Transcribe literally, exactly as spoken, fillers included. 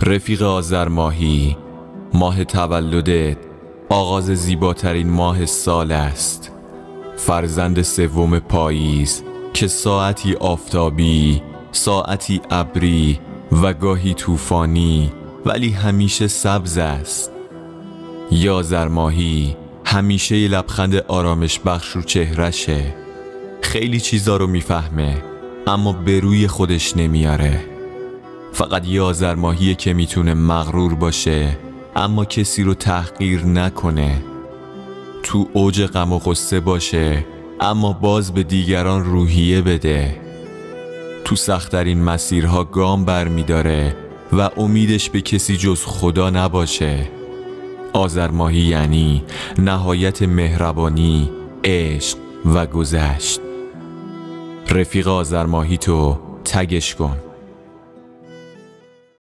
رفیق آذر ماهی، ماه تولدت آغاز زیباترین ماه سال است. فرزند سوم پاییز که ساعتی آفتابی، ساعتی ابری و گاهی طوفانی ولی همیشه سبز است. یا آذر ماهی همیشه یه لبخند آرامش بخش رو چهرشه. خیلی چیزا رو میفهمه اما به روی خودش نمیاره. فقط یه آذر ماهیه که میتونه مغرور باشه اما کسی رو تحقیر نکنه. تو اوج غم و غصه باشه اما باز به دیگران روحیه بده. تو سخت‌ترین مسیرها گام بر میداره و امیدش به کسی جز خدا نباشه. آذر ماهی یعنی نهایت مهربانی، عشق و گذشت. رفیق آذر ماهی تو تگش کن.